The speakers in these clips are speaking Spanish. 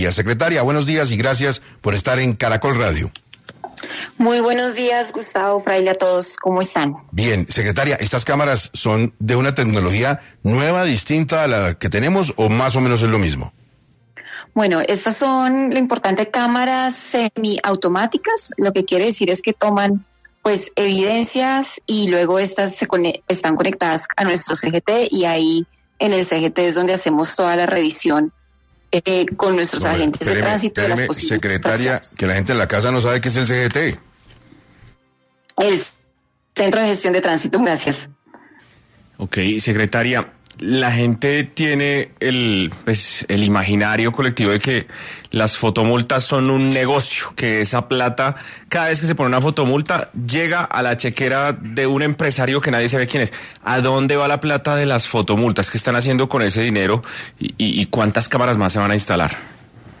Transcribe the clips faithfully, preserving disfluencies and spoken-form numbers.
Secretaria, buenos días y gracias por estar en Caracol Radio. Muy buenos días, Gustavo, Fraile, a todos. ¿Cómo están? Bien, secretaria, ¿estas cámaras son de una tecnología nueva, distinta a la que tenemos o más o menos es lo mismo? Bueno, estas son, lo importante, cámaras semiautomáticas. Lo que quiere decir es que toman pues evidencias y luego estas se conect- están conectadas a nuestro C G T y ahí en el C G T es donde hacemos toda la revisión eh, con nuestros Bueno, agentes espéreme, de tránsito. espéreme, de las posibles secretaria, infracciones. que la gente en la casa no sabe qué es el C G T. El Centro de Gestión de Tránsito, gracias. Ok, secretaria, la gente tiene el, pues, el imaginario colectivo de que las fotomultas son un negocio, que esa plata, cada vez que se pone una fotomulta, llega a la chequera de un empresario que nadie sabe quién es. ¿A dónde va la plata de las fotomultas? ¿Qué están haciendo con ese dinero? ¿Y, y, y cuántas cámaras más se van a instalar?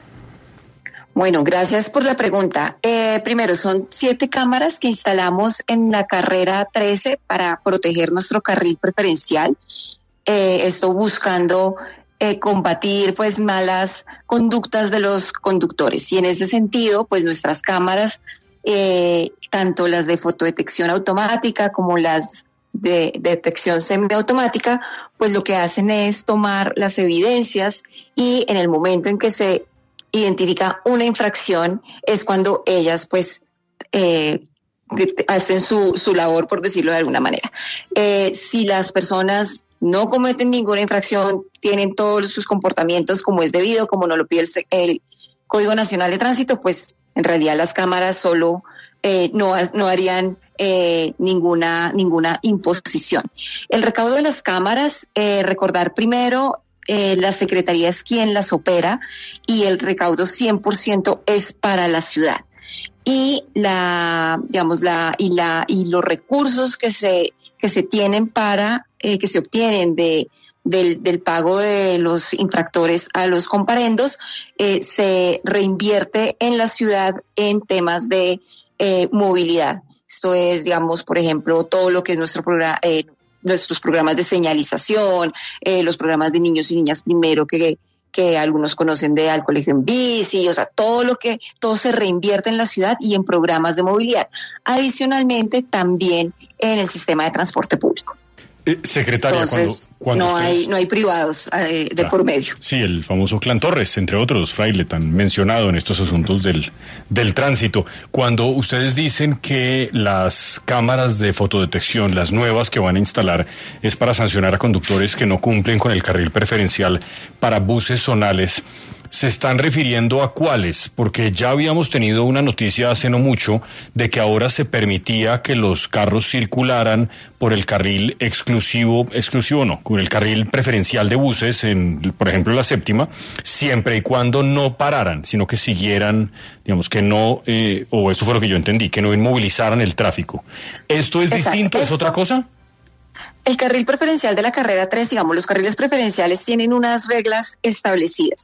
Bueno, gracias por la pregunta. Eh, primero, son siete cámaras que instalamos en la carrera trece para proteger nuestro carril preferencial. Eh, esto buscando eh, combatir pues malas conductas de los conductores. Y en ese sentido, pues nuestras cámaras, eh, tanto las de fotodetección automática como las de, de detección semiautomática, pues lo que hacen es tomar las evidencias y en el momento en que se identifica una infracción es cuando ellas pues eh, hacen su, su labor, por decirlo de alguna manera. Eh, si las personas no cometen ninguna infracción, tienen todos sus comportamientos como es debido, como nos lo pide el, el Código Nacional de Tránsito, pues en realidad las cámaras solo eh, no, no harían eh, ninguna, ninguna imposición. El recaudo de las cámaras, eh, recordar primero, Eh, la Secretaría es quien las opera y el recaudo cien por ciento es para la ciudad. Y la, digamos, la, y la, y los recursos que se, que se tienen para, eh, que se obtienen de, del, del pago de los infractores a los comparendos, eh, se reinvierte en la ciudad en temas de eh, movilidad. Esto es, digamos, por ejemplo, todo lo que es nuestro programa, eh, nuestros programas de señalización, eh, los programas de niños y niñas primero que, que algunos conocen de Al Colegio en Bici, o sea, todo lo que, todo se reinvierte en la ciudad y en programas de movilidad. Adicionalmente, también en el sistema de transporte público. Eh, secretaria, Entonces, cuando, cuando no ustedes... hay no hay privados eh, de ah, por medio. Sí, el famoso Clan Torres, entre otros, Fraile, tan mencionado en estos asuntos del, del tránsito. Cuando ustedes dicen que las cámaras de fotodetección, las nuevas que van a instalar, es para sancionar a conductores que no cumplen con el carril preferencial para buses zonales, ¿se están refiriendo a cuáles? Porque ya habíamos tenido una noticia hace no mucho de que ahora se permitía que los carros circularan por el carril exclusivo, exclusivo no, con el carril preferencial de buses, en, por ejemplo, la séptima, siempre y cuando no pararan, sino que siguieran, digamos, que no, eh, o eso fue lo que yo entendí, que no inmovilizaran el tráfico. ¿Esto es Exacto. distinto? ¿Es Esto... otra cosa? El carril preferencial de la carrera tres, digamos, los carriles preferenciales tienen unas reglas establecidas.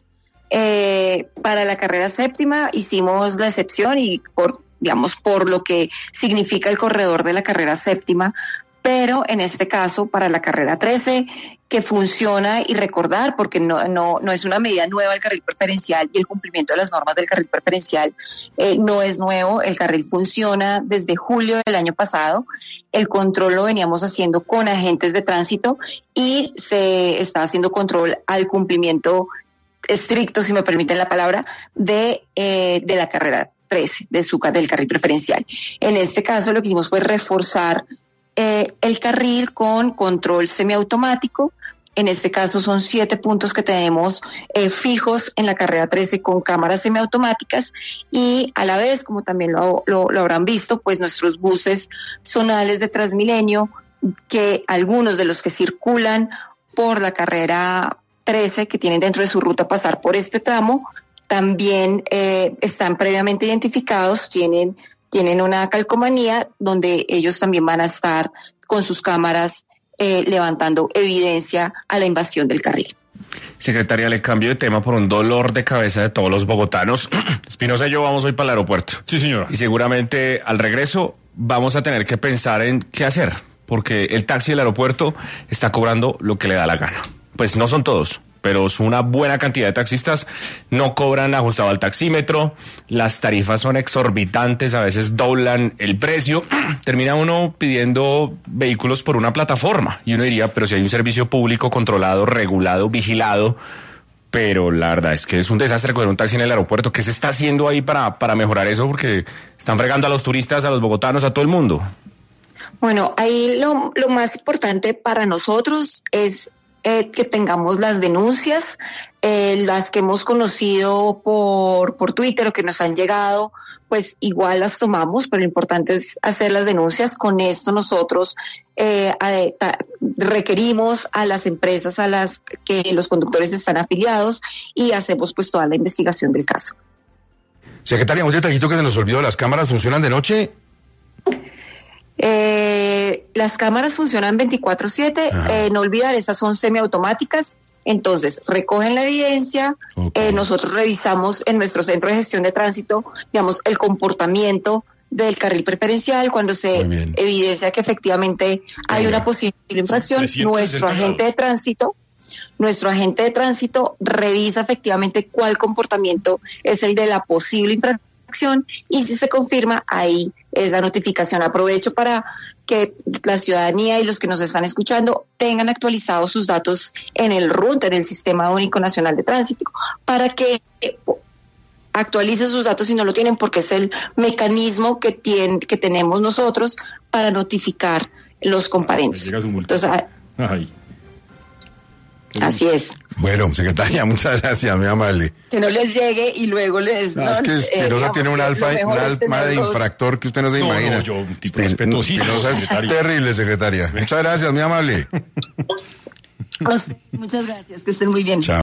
Eh, para la carrera séptima hicimos la excepción y por, digamos, por lo que significa el corredor de la carrera séptima, pero en este caso para la carrera trece, que funciona, y recordar, porque no, no, no es una medida nueva el carril preferencial y el cumplimiento de las normas del carril preferencial eh, no es nuevo, el carril funciona desde julio del año pasado, el control lo veníamos haciendo con agentes de tránsito y se está haciendo control al cumplimiento estricto, si me permiten la palabra, de, eh, de la carrera trece, de su, del carril preferencial. En este caso lo que hicimos fue reforzar eh, el carril con control semiautomático. En este caso son siete puntos que tenemos eh, fijos en la carrera trece con cámaras semiautomáticas y a la vez, como también lo, lo, lo habrán visto, pues nuestros buses zonales de Transmilenio, que algunos de los que circulan por la carrera trece, que tienen dentro de su ruta pasar por este tramo, también eh, están previamente identificados, tienen, tienen una calcomanía donde ellos también van a estar con sus cámaras eh, levantando evidencia a la invasión del carril. Secretaria, le cambio de tema por un dolor de cabeza de todos los bogotanos. Espinosa y yo vamos hoy para el aeropuerto. Sí, señora. Y seguramente al regreso vamos a tener que pensar en qué hacer, porque el taxi del aeropuerto está cobrando lo que le da la gana. Pues no son todos, pero es una buena cantidad de taxistas, no cobran ajustado al taxímetro, las tarifas son exorbitantes, a veces doblan el precio, termina uno pidiendo vehículos por una plataforma, y uno diría, pero si hay un servicio público controlado, regulado, vigilado, pero la verdad es que es un desastre coger un taxi en el aeropuerto. ¿Qué se está haciendo ahí para, para mejorar eso? Porque están fregando a los turistas, a los bogotanos, a todo el mundo. Bueno, ahí lo, lo más importante para nosotros es eh, que tengamos las denuncias, eh, las que hemos conocido por, por Twitter o que nos han llegado, pues igual las tomamos, pero lo importante es hacer las denuncias. Con esto nosotros eh, a, ta, requerimos a las empresas a las que los conductores están afiliados y hacemos pues toda la investigación del caso. Secretaria, un detallito que se nos olvidó, ¿las cámaras funcionan de noche? Eh, las cámaras funcionan veinticuatro siete, eh, no olvidar, estas son semiautomáticas, entonces recogen la evidencia, okay. eh, nosotros revisamos en nuestro centro de gestión de tránsito, digamos, el comportamiento del carril preferencial, cuando se evidencia que efectivamente hay una posible infracción, nuestro agente de tránsito, nuestro agente de tránsito revisa efectivamente cuál comportamiento es el de la posible infracción y si se confirma, ahí es la notificación. Aprovecho para que la ciudadanía y los que nos están escuchando tengan actualizados sus datos en el R U T, en el Sistema Único Nacional de Tránsito, para que actualicen sus datos si no lo tienen, porque es el mecanismo que, tiene, que tenemos nosotros para notificar los comparendos. Entonces, Ay. Así es. Bueno, secretaria, muchas gracias, muy amable. Que no les llegue y luego les... No, no es que Espinosa eh, tiene un alfa, un alma de infractor que usted no se no, imagina. No, yo, un tipo respetuosísimo. Espinosa es terrible, secretaria. Muchas gracias, muy amable. Muchas gracias, que estén muy bien. Chao.